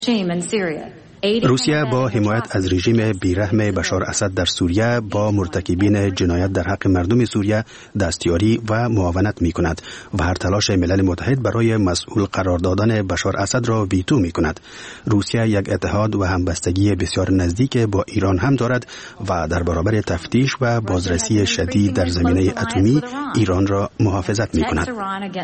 روسیه با حمایت از رژیم بیرحم بشار اسد در سوریه با مرتکبین جنایت در حق مردم سوریه دستیاری و معاونت می کند و هر تلاش ملل متحد برای مسئول قرار دادن بشار اسد را ویتو می کند. روسیه یک اتحاد و همبستگی بسیار نزدیک با ایران هم دارد و در برابر تفتیش و بازرسی شدید در زمینه اتمی ایران را محافظت می کند.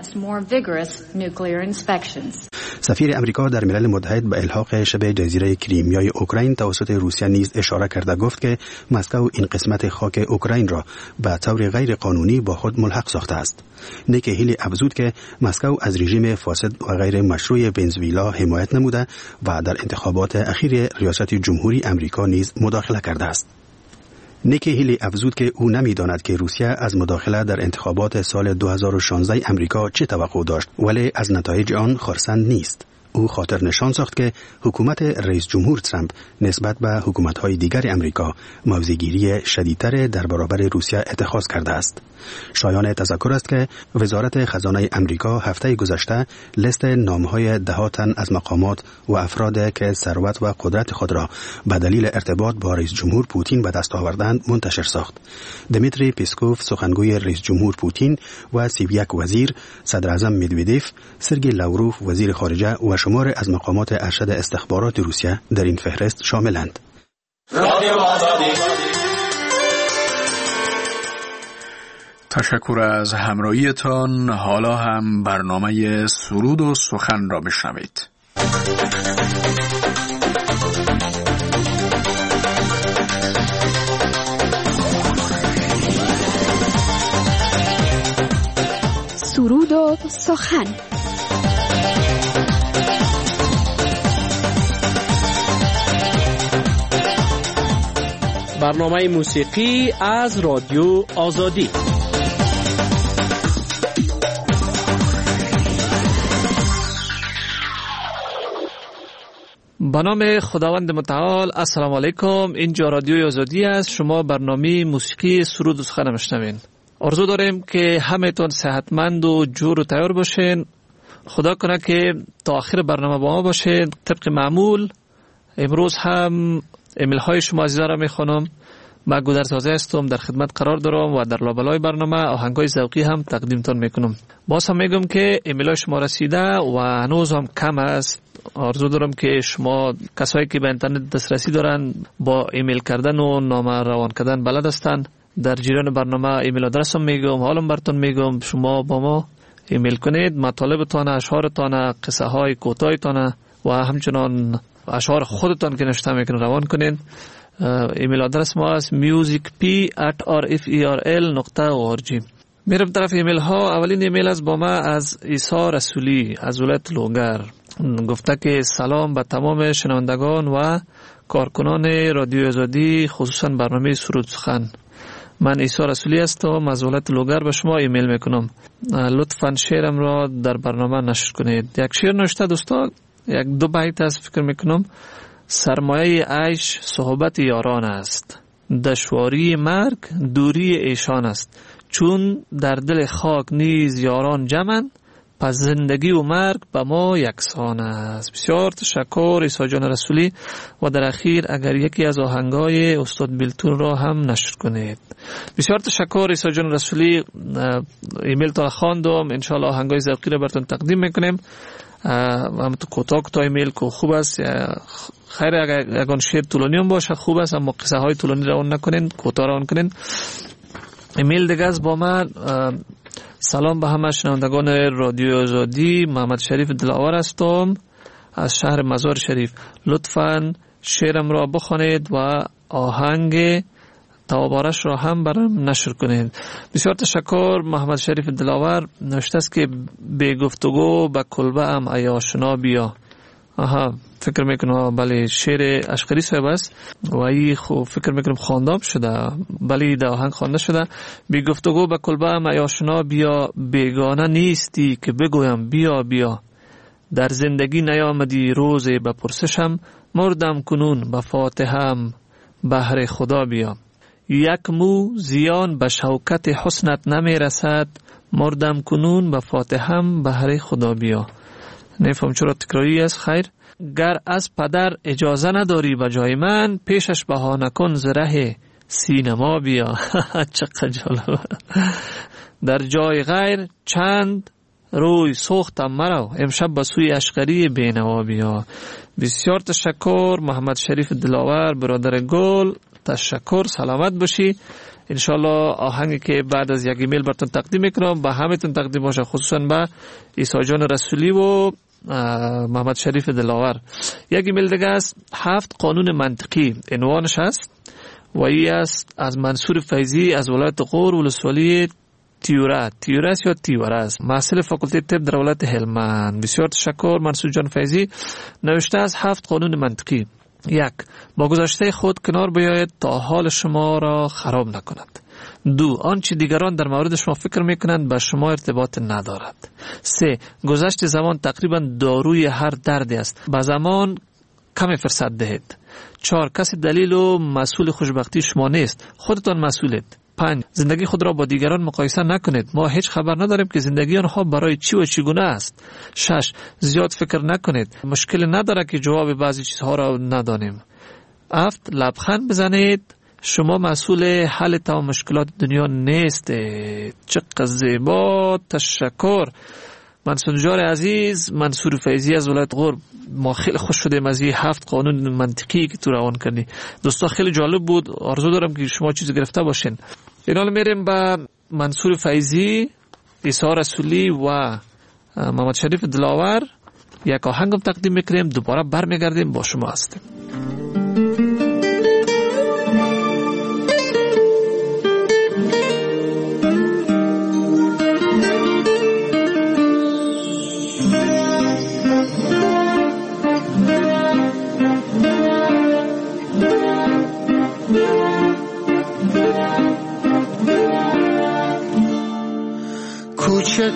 سفیر امریکا در ملل متحد به الحاق شبه جزیره کریمیای اوکراین توسط روسیه نیز اشاره کرده گفت که مسکو این قسمت خاک اوکراین را به طور غیر قانونی با خود ملحق ساخته است. نیکی هیلی افزود که مسکو از رژیم فاسد و غیر مشروع ونزوئلا حمایت نموده و در انتخابات اخیر ریاست جمهوری امریکا نیز مداخله کرده است. نیکی هیلی افزود که او نمی‌داند که روسیه از مداخله در انتخابات سال 2016 امریکا چه توقع داشت، ولی از نتایج آن خرسند نیست. او خاطر نشان ساخت که حکومت رئیس جمهور ترامپ نسبت به حکومت‌های دیگر امریکا موضع‌گیری شدیدتر در برابر روسیه اتخاذ کرده است. شایان تذکر است که وزارت خزانه امریکا هفته گذشته لیست نام‌های ده تن از مقامات و افراد که ثروت و قدرت خود را به دلیل ارتباط با رئیس جمهور پوتین به دست آوردند منتشر ساخت. دمیتری پیسکوف سخنگوی رئیس جمهور پوتین و 31 وزیر، صدر اعظم مدودیف، سرگئی لاوروف وزیر خارجه و شمار از مقامات ارشد استخبارات روسیه در این فهرست شاملند. تشکر از همراهیتان. حالا هم برنامه سرود و سخن را بشنوید. سرود و سخن. برنامه موسیقی از رادیو آزادی. به نام خداوند متعال. السلام علیکم. اینجا رادیو آزادی است. شما برنامه موسیقی سرود و سخن میشنوین. آرزو داریم که همه‌تون صحتمند و جور و تیار باشین. خدا کنه که تا آخر برنامه با ما باشین. طبق معمول امروز هم ایمیل های شما عزیزا را میخوانم. من گودرزاده هستم، در خدمت قرار دارم و در لابلای برنامه آهنگای ذوقی هم تقدیمتان میکنم. باز هم میگم که ایمیل های شما رسیده و هنوز هم کم است. آرزو دارم که شما کسایی که به اینترنت دسترسی دارن با ایمیل کردن و نامه روان کردن بلد هستن، در جریان برنامه ایمیل آدرسم میگم، حالم براتون میگم، شما با ما ایمیل کنید، مطالبتان، اشعارتان، قصه های کوتاهتان و همچنان اشعار خودتان که نوشته میکنید روان کنید. ایمیل آدرس ما است musicp@rferl.org. میرم طرف ایمیل ها. اولین ایمیل از با ما از عیسی رسولی از ولایت لوگر. گفته که سلام به تمام شنوندگان و کارکنان رادیو آزادی، خصوصا برنامه سرود سخن. من عیسی رسولی هستم از ولایت لوگر. به شما ایمیل میکنم، لطفاً شعرم را در برنامه نشر کنید. یک شعر نوشته دوستا، یک دو بیت است فکر میکنم. سرمایه عیش صحبت یاران است، دشواری مرگ دوری ایشان است. چون در دل خاک نیز یاران جمعند، پس زندگی و مرگ به ما یکسان است. بسیار تشکر عیسی جان رسولی. و در اخیر اگر یکی از آهنگای استاد بیلتون را هم نشر کنید. بسیار تشکر عیسی جان رسولی. ایمیل تا خواندم، انشالله آهنگای ذوقی را براتون تقدیم میکنیم. هم تو کوتاه ایمیل که خوب است. خیر اگر شعر طولانی هم باشه خوب است، اما قصه های طولانی روان نکنین، کوتاه روان کنین. ایمیل دیگه از با من. سلام به همه شنوندگان رادیو آزادی. محمد شریف دلاور هستم از شهر مزار شریف. لطفاً شعرم را بخوانید و آهنگ توابارش را هم برام نشر کنید. بسیار تشکر محمد شریف دلاور. نوشته است که به گفتگو به کلبه ام ای آشنا بیا. فکر میکنم بله شعر اشقری صاحب است و ای خو فکر میکنم خواندم شده، بله در آهنگ خوانده شده. بی گفتگو به کلبه ام ای آشنا بیا، بیگانه نیستی که بگویم بیا بیا. در زندگی نیامدی روزی به پرسشم، مردم کنون به فاتحم بهر خدا بیا. یک مو زیان به شوکت حسنت نمی رسد، مردم کنون به فاتحم بهر خدا بیا. نفهم چرا تکراری است. خیر گر از پدر اجازه نداری به جای من، پیشش بهانه کن ز ره سینما بیا. چقدر جالب. در جای غیر چند روی سوختم مرا، امشب به سوی اشقری بینوا بیا. بسیار تشکر محمد شریف دلاور برادر گل، تشکر، سلامت باشی. انشالله آهنگی که بعد از یک ایمیل براتون تقدیم میکنم به همتون تقدیم باشه، خصوصا به عیسی جان رسولی و محمد شریف دلاور. یک ایمیل دیگه است، 7 قانون منطقی عنوانش است و این است از منصور فیضی از ولایت غور ولسوالی تیورس یا تیورس، محصل فاکولته طب در ولایت هلمند. بسیار تشکر منصور جان فیضی. نوشته از 7 قانون منطقی: 1. با گذشته خود کنار بیاید تا حال شما را خراب نکند. 2. آنچه دیگران در مورد شما فکر میکنند با شما ارتباط ندارد. 3. گذشت زمان تقریبا داروی هر دردی است، با زمان کم فرصت دهید. 4. کسی دلیل و مسئول خوشبختی شما نیست، خودتان مسئولید. 5. زندگی خود را با دیگران مقایسه نکنید، ما هیچ خبر نداریم که زندگی آنها برای چی و چگونه است. 6. زیاد فکر نکنید، مشکل نداره که جواب بعضی چیزها را ندانیم. 7. لبخند بزنید، شما مسئول حل تمام مشکلات دنیا نیستید. چقدر زیبا. تشکر منصور عزیز، منصور فیضی از ولایت غور. ما خیلی خوش شدیم از این 7 قانون منطقی که تو روان کردی. دوستا خیلی جالب بود، آرزو دارم که شما چیزی گرفته باشین. اینال میریم با منصور فیضی، عیسی رسولی و محمد شریف دلاور یک آهنگم تقدیم میکنیم، دوباره برمیگردیم با شما هستیم. کوچه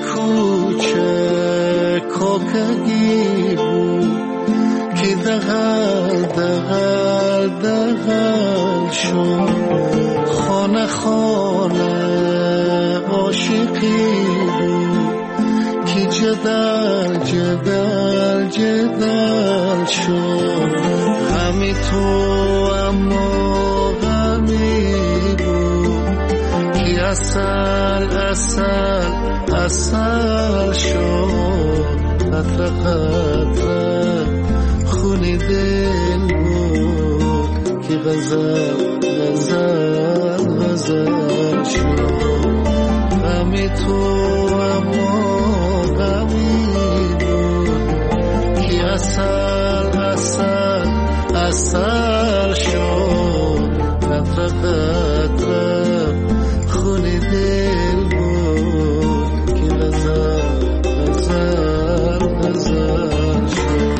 کوچه کوکگی بود که دغل دغل دغل شد، خانه خانه عاشقی بود که جدل جدل جدل شد. همی تو اما غمی بود که اصل اصل اصل شد. قطره قطره خونی دل بود که غزل غزل غزل شد. غمی تو اما غمی بود که اصل اصل اصل شد. قطره قطره خونی دل بود که غزل غزل غزل شد.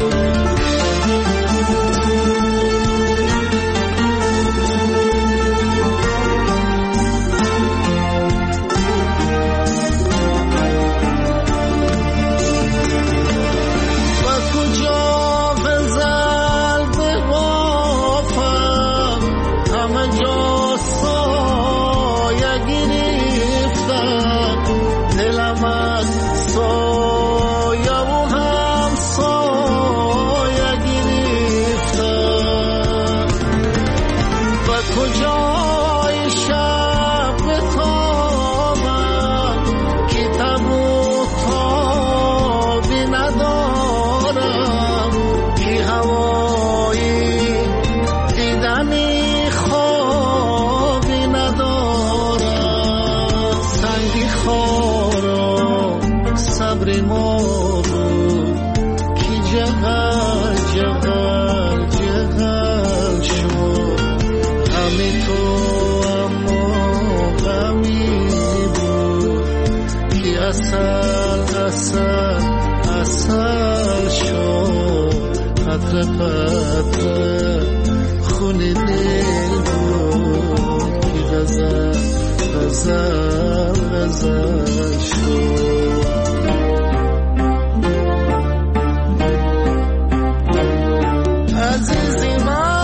خونی دل بود که غزل غزل غزل شد. عزیزی من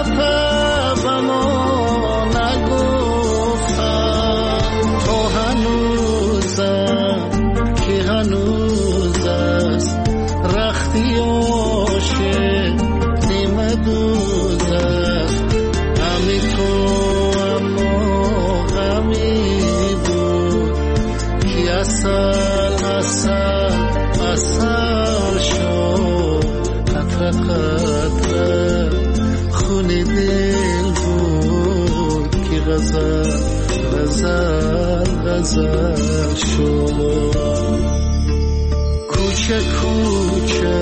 به ما نگفتن تو هنوزم که هنوز است رختی عاشق نمدوز است همی تو اما غمی بود که اصل شد قطره قطره خون دل بود که غزل شد کوچه کوچه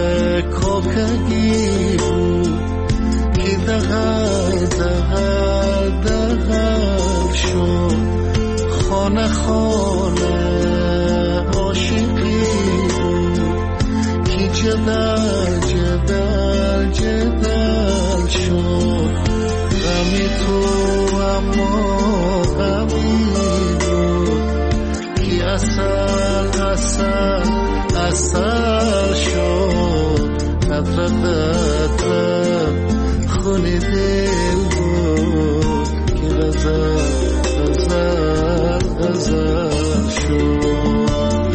کاکگی بود که دغل شد خانه خانه عاشقی بود که جدل شد غمی تو اما غمی بود که اصل شد قطره قطره خون دل بود که غزل شد.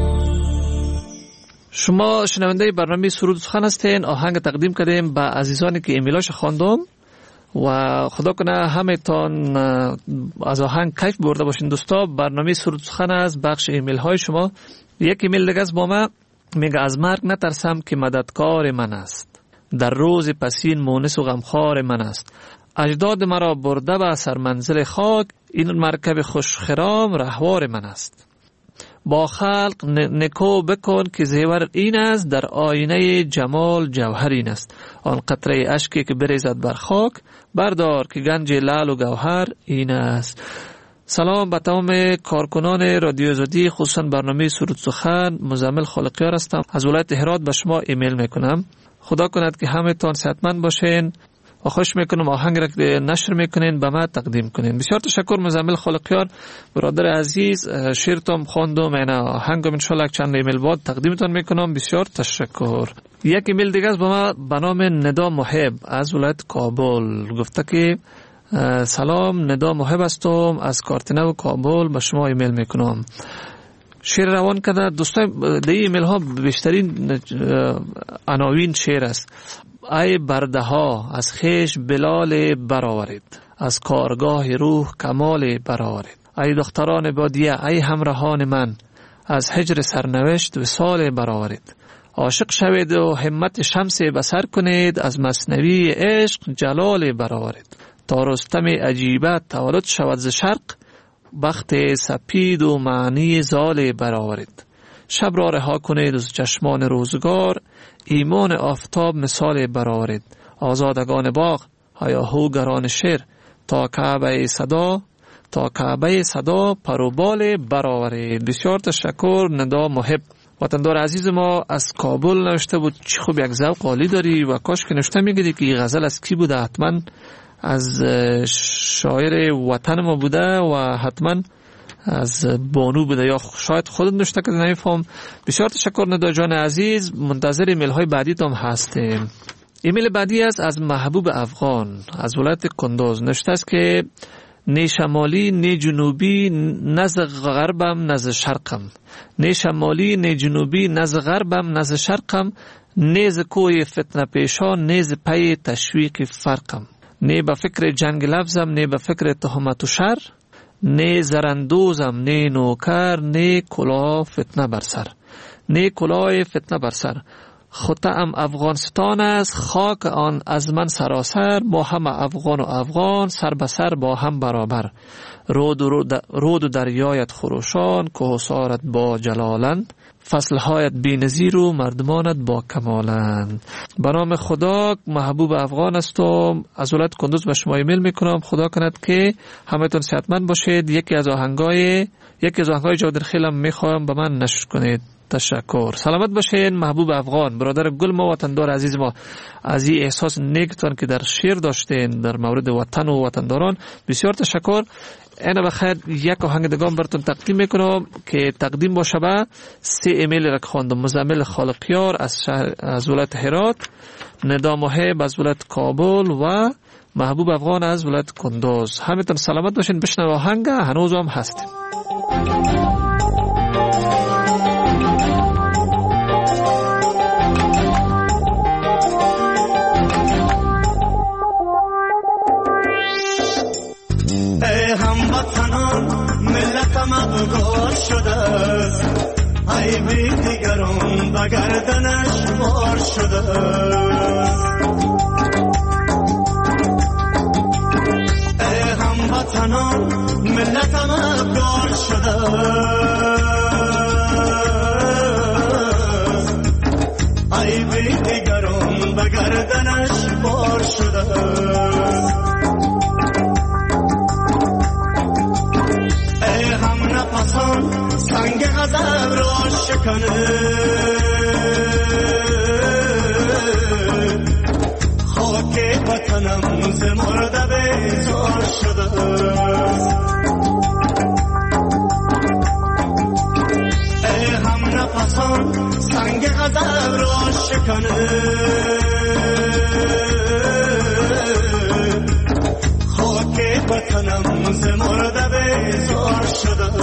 شما شنونده برنامه سرود سخن هستین. آهنگ تقدیم کردیم به عزیزانی که ایمیلاش خواندم و خدا کنه همه تان از آهنگ کیف برده باشین. دوستا برنامه سرود سخن است بخش ایمیل های شما. یک ایمیل دیگه از با ما میگه از مرگ نترسم که مددکار من است، در روز پسین مونس و غمخوار من است. اجداد مرا برده به سرمنزل خاک، این مرکب خوشخرام رهوار من است. با خلق نکو بکن که زیور این است، در آینه جمال جوهر این است. آن قطره اشکی که بریزد بر خاک، بردار که گنج لعل و گوهر این است. سلام به تمام کارکنان رادیو آزادی، خصوصا برنامه سرود سخن. مزمل خالقیار هستم، از ولایت هرات به شما ایمیل میکنم. خدا کند که همه تان صحتمند باشین و خوش میکنم آهنگ را که نشر میکنین به ما تقدیم کنین. بسیار تشکر مزمل خالقیار برادر عزیز. شیرتم خواندم، این آهنگم انشالله چند ایمیل بعد تقدیمتان میکنم. بسیار تشکر. یک ایمیل دیگه از با ما به نام ندا محب از ولایت کابل گفته که سلام، ندا محب هستم از کارتنه و کابل به شما ایمیل میکنم. شعر روان کرده دوستان. در ایمیل ها بیشترین عناوین شعر است. ای برده ها از خیش بلال برآورید، از کارگاه روح کمال برآورید. ای دختران بادیه، ای همراهان من، از هجر سرنوشت وصال برآورید. عاشق شوید و همت شمس بصر کنید، از مثنوی عشق جلال برآورید. تا رستم عجیبه تولد شود ز شرق، بخت سپید و معنی زال برآورید. شب را رها کنید از چشمان روزگار، ایمان آفتاب مثال برآورید. آزادگان باغ هیاهوگران شعر، تا کعبه صدا پروبال برآورید. بسیار تشکر ندا محب. وطندار عزیز ما از کابل نوشته بود چی خوب یک ذوق عالی داری و کاش که نوشته میگیدی که این غزل از کی بوده. حتما از شاعر وطن ما بوده و حتما از بانو بوده یا شاید خودت نوشته که نمیفهم. بسیار تشکر ندا جان عزیز. منتظر ایمیل های بعدی تام هستیم. ایمیل بعدی است از محبوب افغان از ولایت کندوز. نوشته است که نه شمالی نه جنوبی، نه ز غربم نه ز شرقم. نه شمالی نه جنوبی، نه ز غربم نه ز شرقم. نه ز کوی فتنه پیشان، نه ز پی تشویق فرقم. نه به فکر جنگ لفظم، نه به فکر تهمت و شر. نه زرندوزم نه نوکر، نه کلاه فتنه بر سر. نه کلاه فتنه بر سر. خطه‌ام افغانستان است، خاک آن از من سراسر. با هم افغان و افغان، سر به سر با هم برابر. رود و دریایت خروشان، کوهسارت با جلالند. فصلهایت بی نظیر و مردمانت با کمالند. به نام خدا محبوب افغان هستم، از ولایت کندوز به شما ایمیل میکنم. خدا کند که همه‌تون صحتمند باشید. یکی از آهنگای جواد خیلم میخوام به من نشر کنید. تشکر. سلامت باشین محبوب افغان، برادر گل ما، وطندار عزیز ما. از این احساس نیکتان که در شعر داشتین در مورد وطن و وطنداران بسیار تشکر. اینا بخیر یک آهنگ دگام براتون تقدیم میکنم که تقدیم باشه به 3 ایمیل را خواندم. مزمل خالقیار از ولایت هرات، ندا محب از ولایت کابل و محبوب افغان از ولایت کندوز. همتون سلامت باشین. بشنو آهنگ، هنوز هم هستیم. هموطنان ملتم افغان شده، ای بی دیگران به گردنش بار شده. ای هموطنان ملتم افغان شده، ای بی دیگران به گردنش بار شده. سنگ غضب را شکنه، خاک وطنم ز مرده بیزار شده. ای هم نفسان سنگ غضب را شکنه، خاک وطنم ز مرده بیزار شده.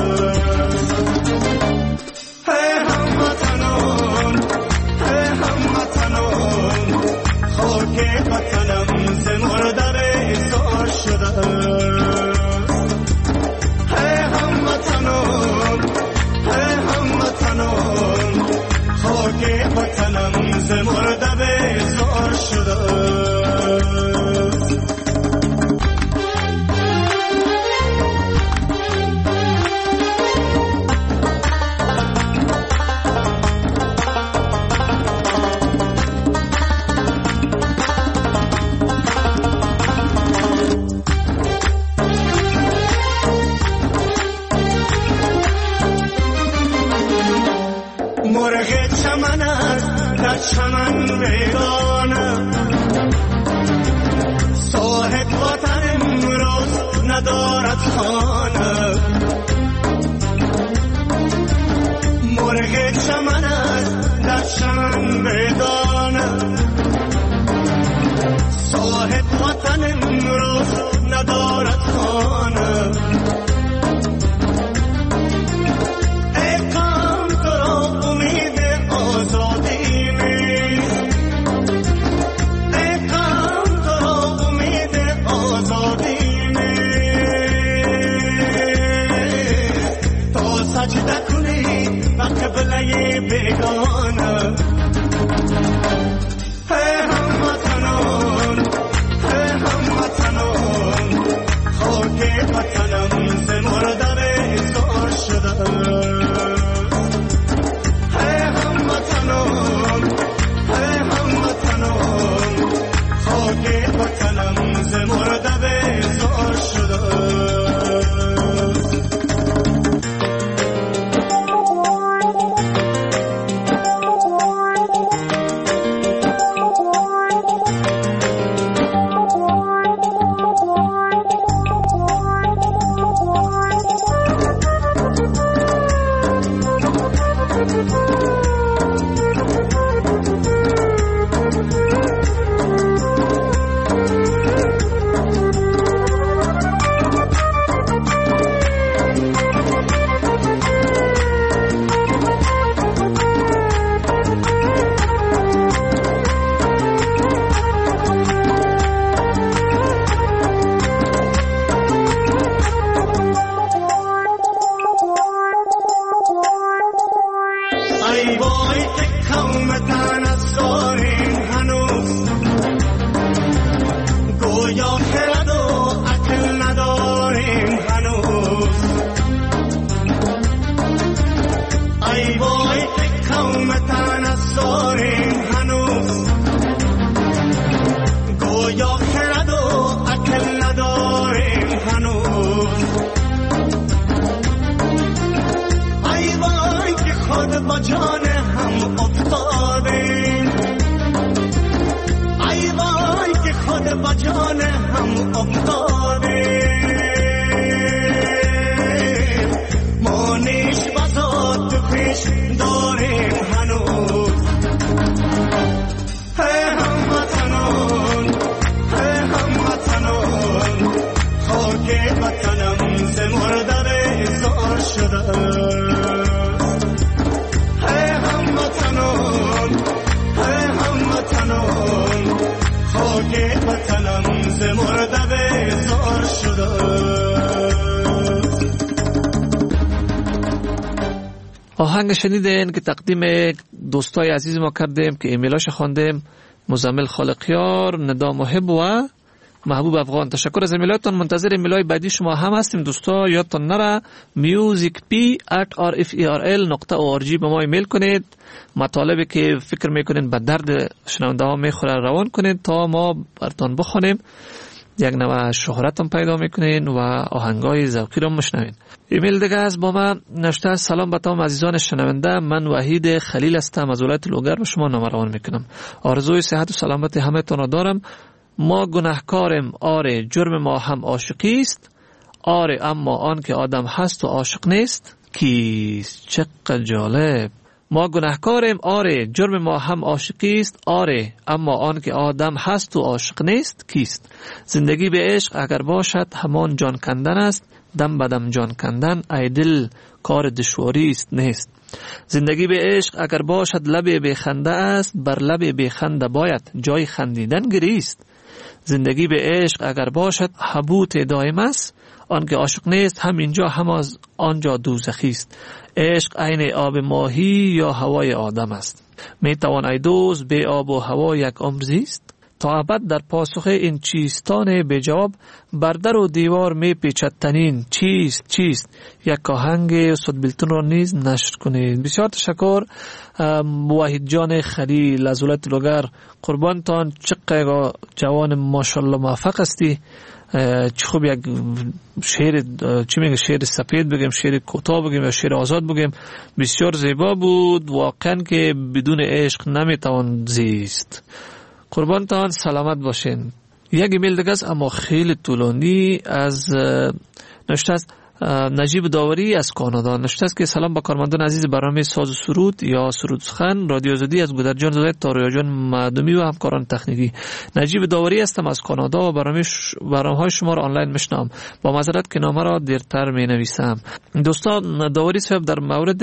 جان مرده بیزار شده. آهنگ شنیدین که تقدیم دوستای عزیز ما کردیم که ایمیلاش خواندیم، مزمل خالقیار، ندا محب و محبوب افغان. تشکر از ایمیلاتون. منتظر ایمیلای بعدی شما هم هستیم دوستا. یادتون نره musicp@referl.org به ما ایمیل کنید. مطالبی که فکر میکنین به درد شنونده ها میخوره روان کنید تا ما براتون بخونیم. یک نوع شهرت هم پیدا میکنین و آهنگای ذوقی رو مشنوین. ایمیل دیگه از با ما نوشته: سلام به تمام عزیزان شنونده، من وحید خلیل هستم از ولایت لوگر به شما نامه روان میکنم. آرزوی صحت و سلامت همه تون را دارم. ما گناهکاریم، آره جرم ما هم عاشقی است، آره اما آن که آدم هست و عاشق نیست کیست؟ چقدر جالب. ما گناهکاریم، آره جرم ما هم عاشقی است، آره اما آن که آدم هست و عاشق نیست کیست؟ زندگی به عشق اگر باشد همان جان کندن است، دم بدم جان کندن ای دل کار دشواری است نیست. زندگی به عشق اگر باشد لب بخنده است، بر لب بخنده باید جای خندیدن گریست. زندگی به عشق اگر باشد حبوط دائم است، آن که عاشق نیست هم اینجا هم از آنجا دوزخی است. عشق عین آب ماهی یا هوای آدم است. می توان ای دوست به آب و هوا یک عمر زیست؟ تا ابد در پاسخ این چیستان به جواب، بر در و دیوار می پیچد تنین چیست؟ یک آهنگ صدبیلتون را نیز نشر کنید. بسیار تشکر وحید جان خلیل از ولایت لوگر. قربانتان، چقدر جوان ماشاءالله موفق هستی. چه خوب یک شعر، چی میگه، شعر سپید بگیم، شعر کوتاه بگیم یا شعر آزاد بگیم، بسیار زیبا بود. واقعا که بدون عشق نمیتوان زیست. قربانتان، سلامت باشین. یک ایمیل دیگه است اما خیلی طولانی از نوشته است نجیب داوری از کانادا. نوشته است که سلام با کارمندان عزیز برنامه ساز و سرود یا سرود سخن رادیو آزادی از گودرجان زاده تا رویاجان معدومی و همکاران تکنیکی. نجیب داوری هستم از کانادا و برنامه‌های شما را آنلاین میشنوم. با معذرت که نامه را دیرتر مینویسم. دوستان، داوری صاحب در مورد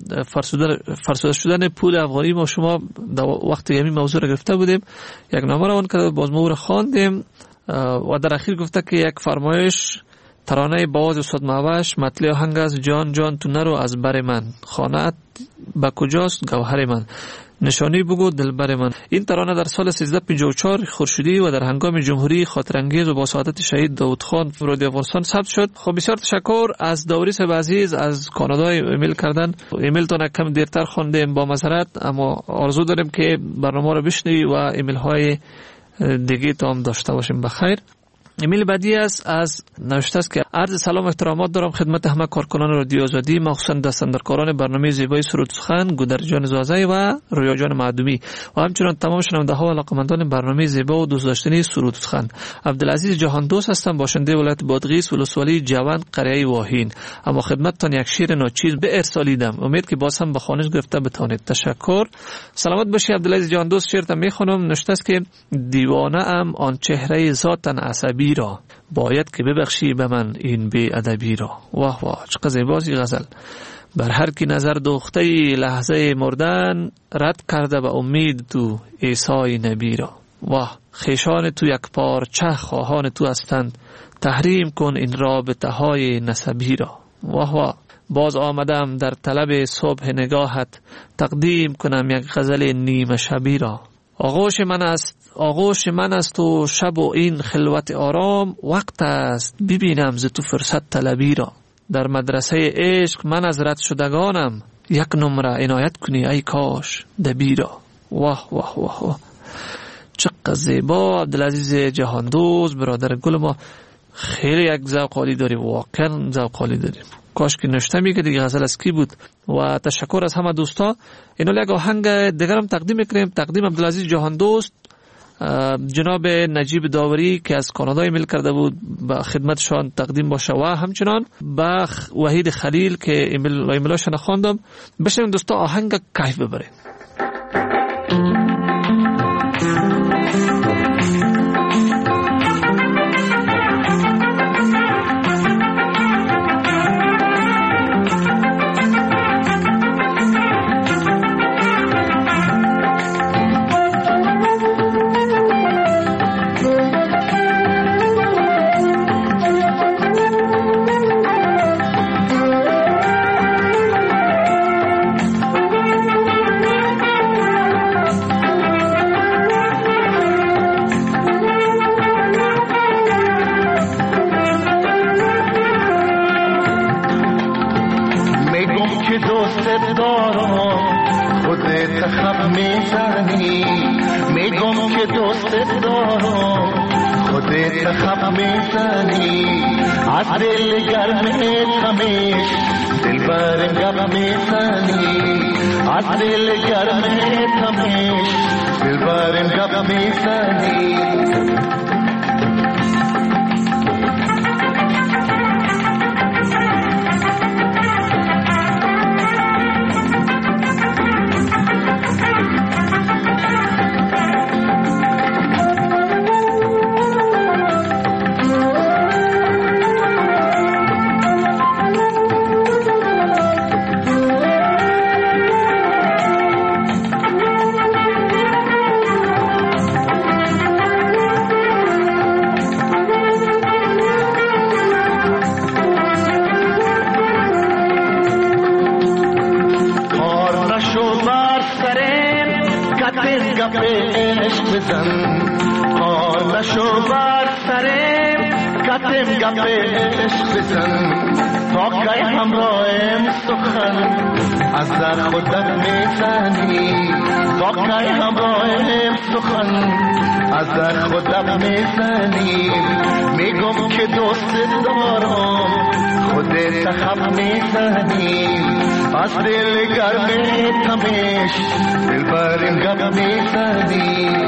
فرسوده شدن پول افغانی ما شما وقتی همین موضوع را گرفته بودیم، یک نامه را اون که باز ما را خواندیم و در اخیر گفته که یک فرمایش ترانه باز استاد معوش مطلع آهنگ از جان جان تو نرو از بر من، خانه‌ات با کجاست گوهر من، نشانی بگو دلبر من. این ترانه در سال 1354 خورشیدی و در هنگام جمهوری خاطرانگیز و با سعادت شهید داود خان رادیو افغانستان ثبت شد. خب بسیار تشکر از داوری صاحب عزیز از کانادا ایمیل کردن. ایمیلتون کم دیرتر خواندیم، با معذرت، اما آرزو داریم که برنامه رو بشنوی و ایمیل های دیگه تا هم داشته باشیم. بخیر. ایمیل بعدی است از نوشته است که عرض سلام و احترامات دارم خدمت همه کارکنان رادیو آزادی، مخصوصا دستاندرکاران برنامه زیبای سرود سخن گودرجان زازه و رویاجان معدومی و همچنین تمام شنونده ها و علاقه‌مندان برنامه زیبا و دوست داشتنی سرود سخن. عبدالعزیز جهان دوست هستم، باشنده ولایت بادغیس ولسوالی جوان قریه واهین. اما خدمتتان یک شعر ناچیز به ارسالیدم، امید که باز هم به خوانش گرفته بتوانید. تشکر. سلامت باشی عبدالعزیز جهان دوست. شعر میخونم. نوشته است که دیوانه ام آن چهره ذاتن عصبی را، باید که ببخشی به من این بی ادبی را. واه واه، چقدر زیباست این غزل. بر هر کی نظر دوخته لحظه مردن، رد کرده به امید تو عیسی نبی را. واه، خیشان تو یک پارچه خواهان تو هستند، تحریم کن این رابطه های نسبی را. واه واه، باز آمدم در طلب صبح نگاهت، تقدیم کنم یک غزل نیمه شبی را. آغوش من است و شب و این خلوت آرام، وقت است ببینم ز تو فرصت طلبی را. در مدرسه عشق من از رد شدگانم، یک نمره عنایت کنی ای کاش دبی را. واه واه واه واه، چقدر زیبا. عبدالعزیز جهاندوز برادر گل ما، خیلی یک ذوق عالی داری، واقعا ذوق عالی داری. کاش که نشته میگه دیگه غزل از کی بود. و تشکر از همه دوستا. اینو یک آهنگ دیگر هم تقدیم میکنیم. تقدیم عبدالعزیز جهاندوست، جناب نجیب داوری که از کانادا ایمیل کرده بود به خدمتشان تقدیم باشه و همچنان به وحید خلیل که ایمیلاشون خواندم. بشنویم دوستا آهنگ کیف ببرید. تخم میزنی از دل گرم تمیش دلبر گپ میزنی از دل گرم تمیش دلبر گپ میزنی کار نشو بر سرم کتم گپ عشق بزن تا کی همراهم سخن از در خودت میزنی تا کی همراهم سخن از در خودت میزنی میگم که دوست دارم خودت خم میزنی از دل گرم تمیش دلبرم گپ میزنی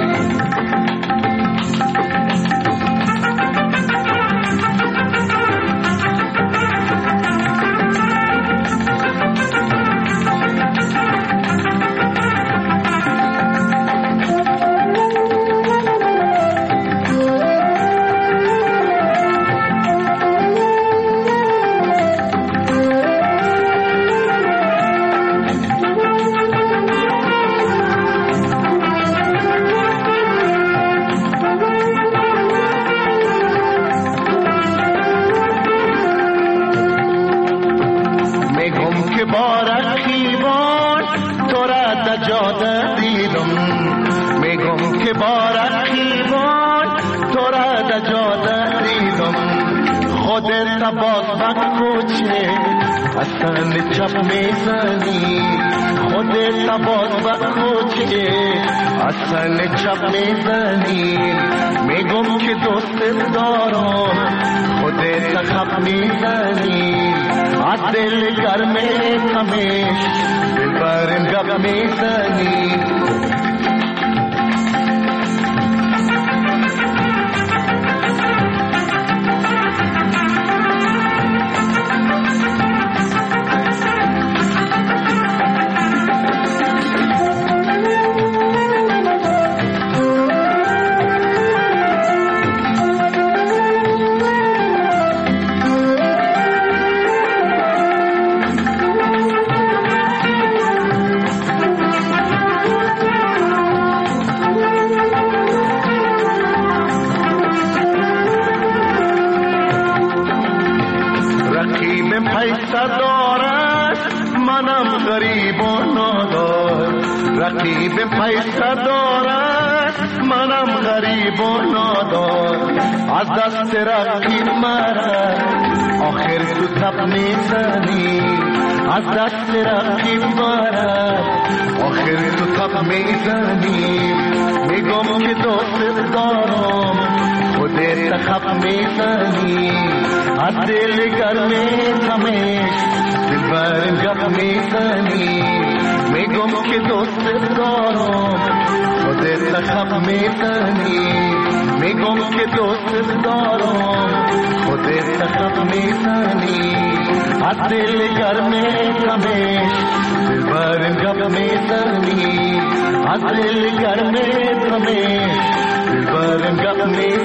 چپ میزنی خودت باز بکوچه اصلا چپ میزنی میگم که دوست دارم خودت خپ میزنی از دل گرم تمیش دلبرم گپ میزنی رقیب پیسه دارد منم غریب و نادار از دست رقیب مرد آخر تو تب میزنی از دست رقیب مرد آخر تو تب میزنی میگم که دوست دارم خودت خب میزنی از دل گرم تمیش دلبرم گپ میزنی میگم که دوست دارم خودت خب میزنی میگم که دوست دارم خودت خب میزنی از دل گرم تمیش دلبرم گپ میزنی از دل گرم تمیش دلبرم گپ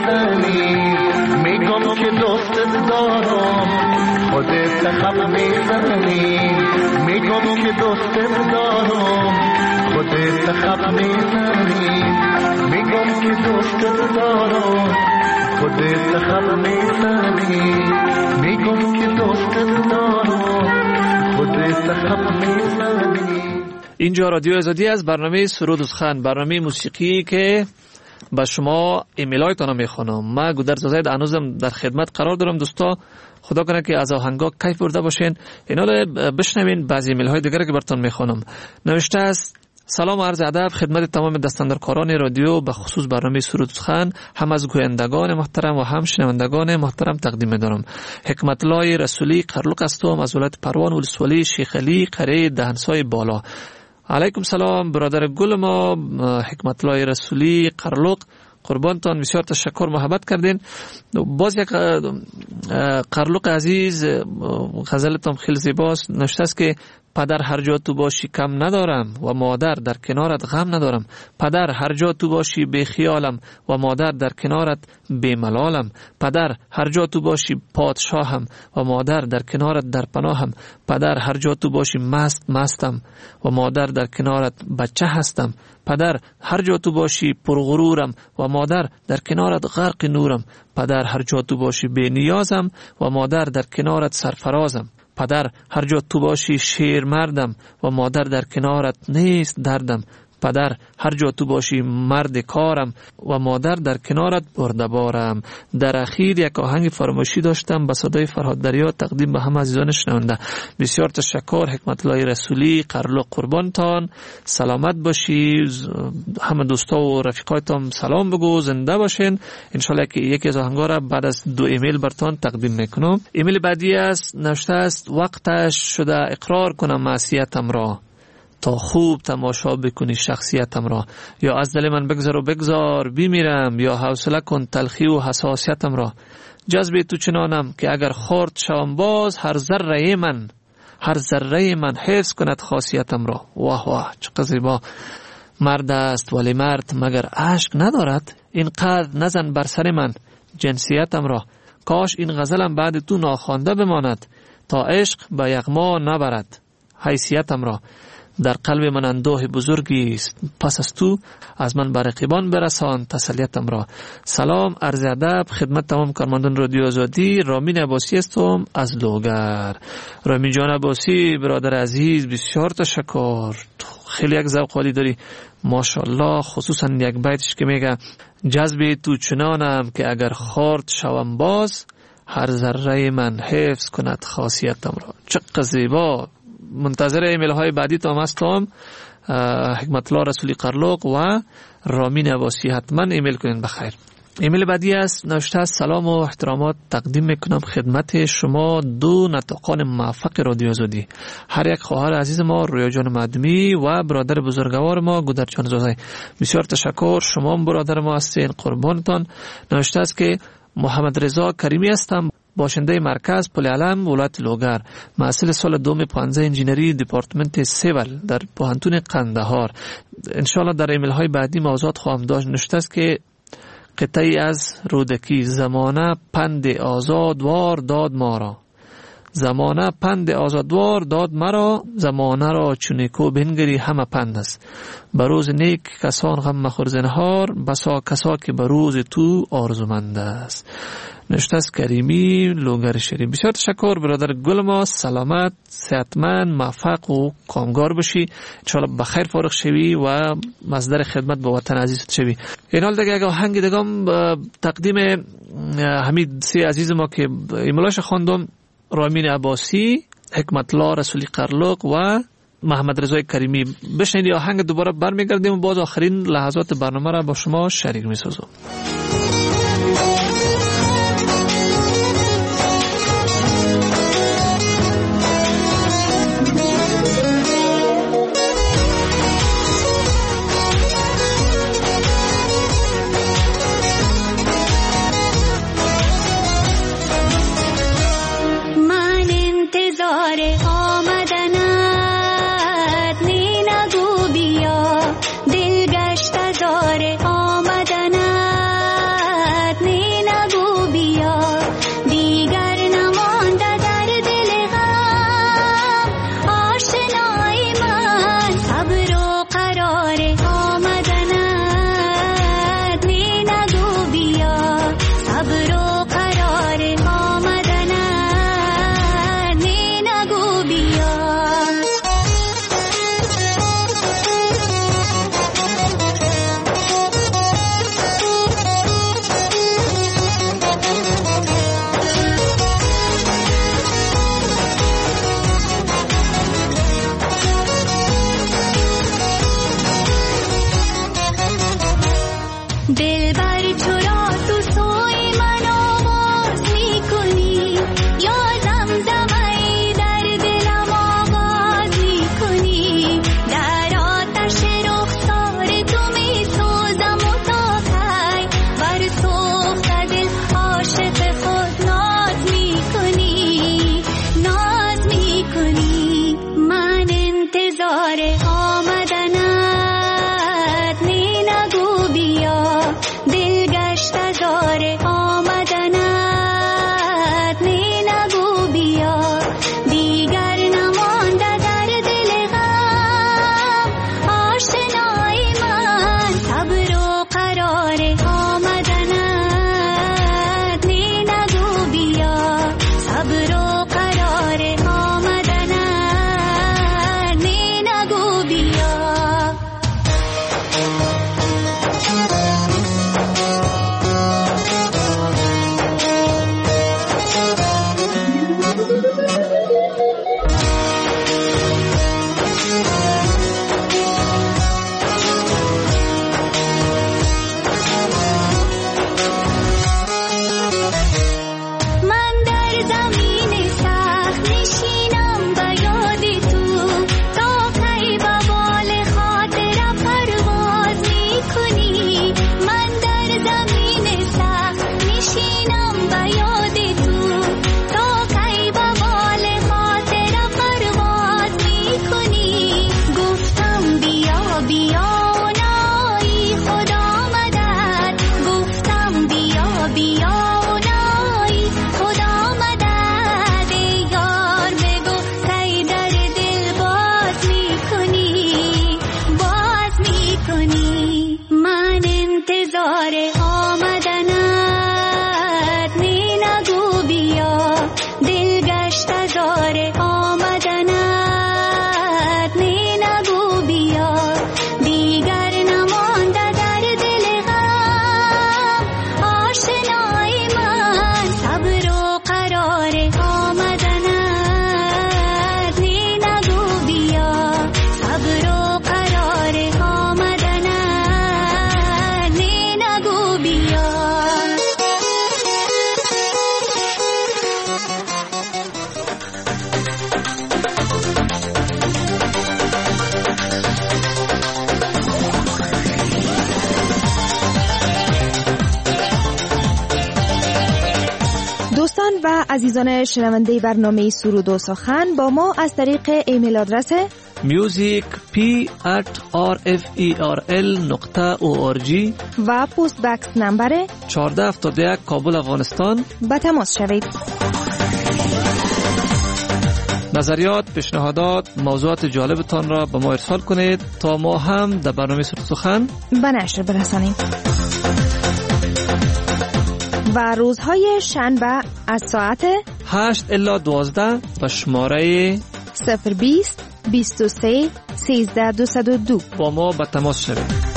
میزنی میگم که دوست دارم خودت خب میزنی میگم که دوست دارم خودت خب میزنی میگم که دوست دارم خودت خب میزنی میگم که دوست دارم خودت خب میزنی. اینجا رادیو آزادی از برنامه سرود و سخن، برنامه موسیقی که با شما ایمیلایتان رو میخوانم. من گودرز زاید هنوزم در خدمت قرار دارم. دوستا خدا کنه که از آهنگا کیف برده باشین. اینا بشنوین بعضی ایمیل های دیگر که براتون میخوانم. نوشته است: سلام و عرض ادب خدمت تمام دستاندرکاران رادیو، به خصوص برنامه سرود سخن، هم از گویندگان محترم و هم شنوندگان محترم تقدیم می‌دارم. حکمت الله رسولی قرلق هستم از ولایت پروان ولسوالی شیخ علی قریه دهنسای بالا. علیکم سلام برادر گل ما حکمت الله رسولی قرلق، قربانتان، بسیار تشکر محبت کردین. باز یک قرلق عزیز غزلتان خیلی زیباست، نوشته است که پدر هر جا تو باشی کم ندارم و مادر در کنارت غم ندارم. پدر هر جا تو باشی بی خیالم و مادر در کنارت بی ملالم. پدر هر جا تو باشی پادشاهم و مادر در کنارت در پناهم. پدر هر جا تو باشی مستم و مادر در کنارت بچه هستم. پدر هر جا تو باشی پرغرورم و مادر در کنارت غرق نورم. پدر هر جا تو باشی بی نیازم و مادر در کنارت سرفرازم. پدر هر جا تو باشی شیر مردم و مادر در کنارت نیست دردم. پدر هر جا تو باشی مرد کارم و مادر در کنارت بردبارم. در اخیر یک آهنگ فراموشی داشتم به صدای فرهاد دریا تقدیم به همه عزیزان شنونده. بسیار تشکر حکمت الله رسولی قرلق، قربانتان، سلامت باشی. همه دوستا و رفیقایتان سلام بگو، زنده باشین. انشالله که یکی از آهنگا را بعد از 2 ایمیل برتان تقدیم میکنم. ایمیل بعدی است، نوشته است وقتش شده اقرار کنم معصیتم را تا خوب تماشا بکنی شخصیتم را. یا از دل من بگذر و بگذار بیمیرم، یا حوصله کن تلخی و حساسیتم را. جذب تو چنانم که اگر خورد شوم باز، هر ذره من حفظ کند خاصیتم را. واه واه چقدر زیبا. مرد است ولی مرد مگر اشک ندارد؟ اینقدر نزن بر سر من جنسیتم را. کاش این غزلم بعد تو ناخوانده بماند تا عشق به یغما نبرد حیثیتم را. در قلب من اندوه بزرگی است، پس از تو از من بر رقیبان برسان تسلیتم را. سلام عرض ادب خدمت تمام کارمندان رادیو آزادی. رامین عباسی هستم از لوگر. رامین جان عباسی برادر عزیز بسیار تشکر، خیلی یک ذوق عالی داری ماشاءالله. خصوصا یک بیتش که میگه جذب تو چنانم که اگر خورد شوم باز، هر ذره من حفظ کند خاصیتم را. چقدر زیبا. منتظر ایمیل های بعدی تا هستم. حکمت الله رسولی قرلق و رامین عباسی حتما ایمیل کنین بخیر. ایمیل بعدی است، نوشته است سلام و احترامات تقدیم میکنم خدمت شما دو نطقان موفق رادیو آزادی، هر یک خواهر عزیز ما رویا جان مدمی و برادر بزرگوار ما گودر جان زاده. بسیار تشکر، شما برادر ما هستین، قربانتان. نوشته است که محمد رضا کریمی هستم، باشنده مرکز پل علم ولایت لوگر، محصل سال دوم 15 انجینری دپارتمنت سیول در پوهنتون قندهار. انشالله در ایمیل های بعدی موضوعات خواهم داشت. نوشته است که قطعی از رودکی زمانه پند آزادوار داد ما را، زمانه پند آزادوار داد مرا، زمانه را چونیکو بنگری همه پند است. بروز نیک کسان غم مخور زنهار، بسا کسا که بروز تو آرزومند است. نوشته است کریمی لوگر شریف. بسیار تشکر برادر گل ما، سلامت، صحتمند، موفق و کامگار باشی، انشاءالله بخیر فارغ شوی و مصدر خدمت به وطن عزیزت شوی. این حال دیگه آهنگ دیگم تقدیم حمید سی عزیز ما که ایمیلاش خواندم، رامین عباسی، حکمت الله رسولی قرلق و محمد رضای کریمی. بشنید آهنگ دوباره برمیگردیم و باز آخرین لحظات برنامه را با شما شریک می‌سازم. آمدنت عاشق خود ناز میکنی ناز میکنی من انتظار آمدنت نی نگو بیا دل گشت ازار آمدنت نی نگو بیا دیگر نمانده در دل غم آشنای من صبر و قرار آمدنت نی نگو بیا صبر و قرار آمدنت نی نگو بیا من در زمین سخت نشینم به یاد تو تا کی به بال خاطر پرواز میکنی من در زمین سخت نشینم به یاد تو تا کی به بال خاطر پرواز میکنی گفتم بیا بیا و نایی خدا مدد گفتم بیا بیا و نایی خدا مدد ای یار بگو کی در دل باز میکنی من انتظار آمدنت نی نگو بیا دل گشت ازار آمدنت نی نگو بیا دیگر نمانده در دل غم آشنای من صبر و قرار آمدنت نی نگو بیا صبر و قرار آمدنت نی نگو بیا دوستان و عزیزان شنونده برنامه سرود و سخن با ما از طریق ایمیل آدرس musicp@rferl.org و پست بکس نمبر 1471 کابل افغانستان به تماس شوید. نظریات، پیشنهادات، موضوعات جالبتان را به ما ارسال کنید تا ما هم در برنامه سرود و سخن به نشر برسانیم. و روزهای شنبه از ساعت 8 الی 12 به شماره 020 23 13 202 با ما به تماس شوید.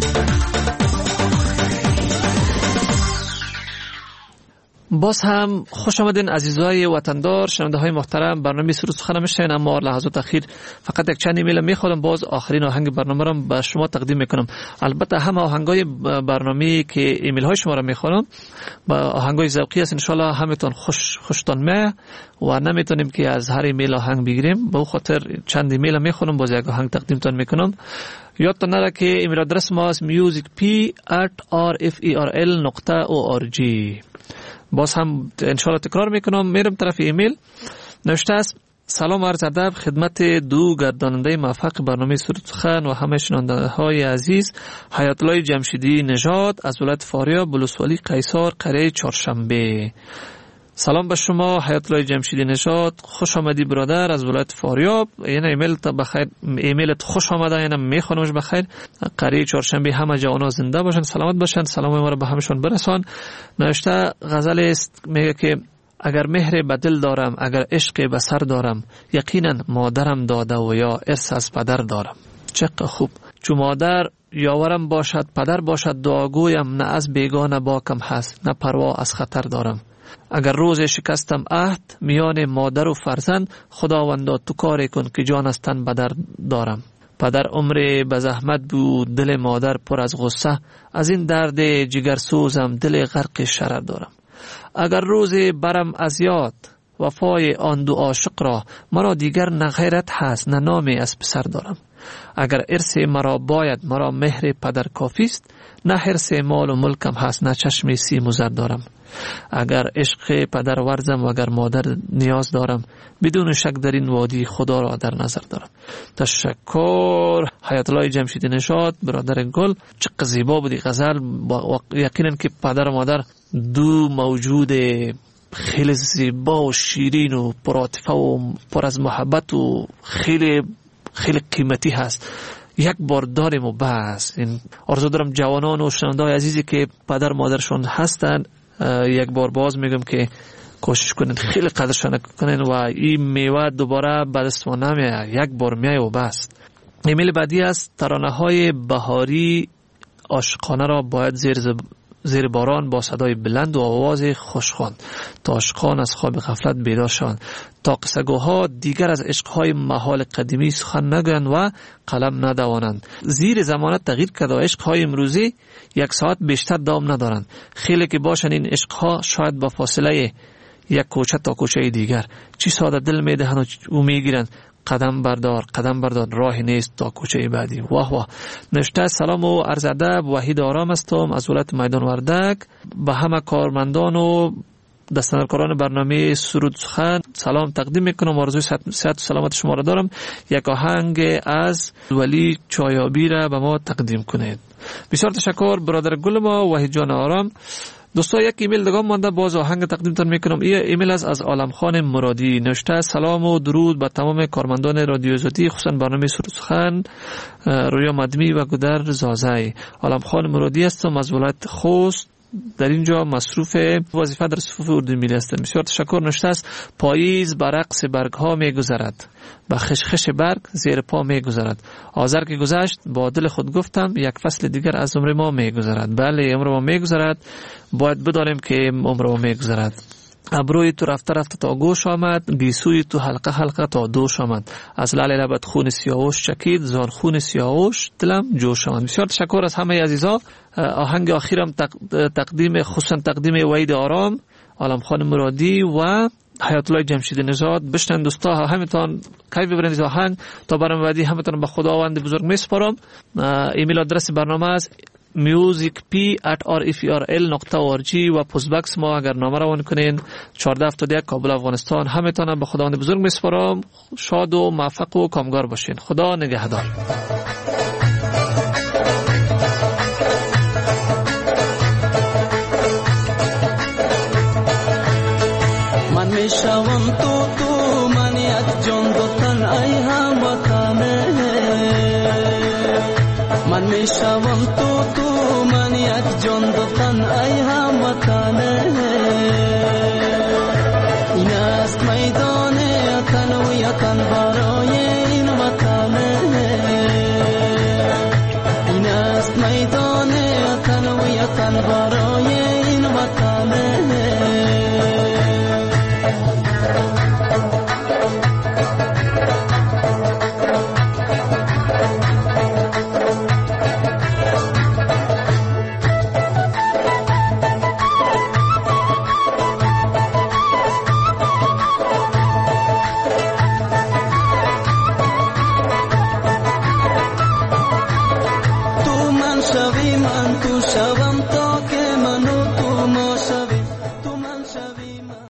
باز هم خوش آمدین عزیزای وطندار، شنونده های محترم. برنامه سرود سخن میشین، اما لحظات اخیر فقط یک چند ایمیل میخوام باز آخرین آهنگ برنامه را به شما تقدیم میکنم. البته همه آهنگای برنامه که ایمیل های شما را میخوام با آهنگای ذوقی است، ان شاء الله همتون خوشتون میاد و نمیتونیم که از هر ایمیل آهنگ بگیریم، به خاطر چند ایمیل میخوام باز یک آهنگ تقدیمتون میکنم. یادتون نره که ایمیل آدرس ما است musicp@rferl.org. باز هم انشاءالله تکرار میکنم، میرم طرف ایمیل. نوشته است: سلام عرض ادب خدمت دو گرداننده موفق برنامه سرود سخن و همه شنونده های عزیز. حیات الله جمشیدی نژاد از ولایت فاریاب، بلوسوالی قیصر، قریه چهارشنبه. سلام به شما حیات الله جمشیدی نژاد، خوش آمدی برادر از ولایت فاریاب. یعنی ایمیل تا بخیر، ایمیلت خوش آمده، یعنی میخوانمش بخیر. قریه چهارشنبه همه جوانا زنده باشن، سلامت باشن، سلام ما رو به همشون برسان. نوشته غزل است، میگه که اگر مهر به دل دارم، اگر عشق به سر دارم، یقینا مادرم داده و یا ارث از پدر دارم. چقدر خوب. چو مادر یاورم باشد، پدر باشد دعاگویم، نه از بیگانه باکم هست، نه پروا از خطر دارم. اگر روز شکستم عهد میان مادر و فرزند، خداوندا تو کاری کن که جان از تن بدر دارم. پدر عمر به زحمت بود، دل مادر پر از غصه، از این درد جگر سوزم دل غرق شرر دارم. اگر روز برم از یاد وفای آن دو عاشق را، مرا دیگر نه غیرت هست نه نامی از پسر دارم. اگر ارث مرا باید مرا مهر پدر کافی است، نه حرص مال و ملکم هست، نه چشم سیم و زر دارم. اگر عشق پدر ورزم و اگر مادر نیاز دارم، بدون شک در این وادی خدا را در نظر دارم. تشکر حیات الله جمشیدی نژاد، برادر گل. چقدر زیبا بودی غزل. یقینا که پدر و مادر دو موجود خیلی زیبا و شیرین و پرعاطفه و پر از محبت و خیلی خیلی قیمتی هست. یک بار داریم و بس. این آرزو دارم جوانان و شنونده‌های عزیزی که پدر مادرشون هستند یک بار باز میگم که کوشش کنین خیلی قدرشان کنین و این میوه دوباره به دست ما نمیاد، یک بار میای و بس. ایمیل بعدی از ترانه‌های بهاری عاشقانه را باید زیر باران با صدای بلند و آواز خوشخوان تا عاشقان از خواب غفلت بیدار شوند، تا قصه‌گوها دیگر از عشق‌های محال قدیمی سخن نگویند و قلم ندوانند. زیر زمانه تغییر کرده و عشق‌های امروزی یک ساعت بیشتر دوام ندارند. خیلی که باشن این عشق‌ها شاید با فاصله یک کوچه تا کوچه دیگر چی ساده دل میدهند و میگیرند. قدم بردار راهی نیست تا کوچه بعدی. واه واه. نوشته سلام و عرض ادب، وحید آرام هستم از ولایت میدان وردک. به همه کارمندان و دستندرکاران برنامه سرود سخن سلام تقدیم میکنم. آرزوی صحت و سلامت شما را دارم. یک آهنگ از ولی چایابی را به ما تقدیم کنید. بسیار تشکر برادر گل ما وحید جان آرام. دوستا یک ایمیل دیگه مونده، باز آهنگ تقدیمتون میکنم. این ایمیل از عالم خان مرادی نوشته سلام و درود به تمام کارمندان رادیو آزادی، خصوصا برنامه سرود سخن، رویا مدمی و گودر زازای. عالم خان مرادی هستم از ولایت خوست، در اینجا مصروف وظیفه در صفوف اردوی ملی هستم. بسیار تشکر. نوشته است پاییز بر رقص برگ ها میگذرد، به خشخش برگ زیر پا میگذرد. آذر که گذشت با دل خود گفتم یک فصل دیگر از عمر ما میگذرد. بله عمر ما میگذرد، باید بدانیم که عمر ما میگذرد. ابروی تو رفته رفته تا گوش آمد، گیسوی تو حلقه حلقه تا دوش آمد. از لعل لبت خون سیاوش چکید، زان خون سیاوش دلم جوش آمد. بسیار تشکر از همه عزیزا. آهنگ آخرم تقدیم خصوصا تقدیم وحید آرام، عالم خان مرادی و حیات الله جمشیدی نژاد. بشنن دوستا، همتون کیف ببرید آهنگ. تا برنامه بعدی همتون به خداوند بزرگ میسپارم. ایمیل آدرس برنامه است musicp@rfrl.org و پست باکس ما اگر نامه روان کنین 1471 کابل افغانستان. همتون به خداوند بزرگ میسپارم. شاد و موفق و کامگار باشین. خدا نگهدار. من میشوم تو من یک جان دو تن ای هموطنه. من میشوم تو من یک جان دو تن ای هموطنه.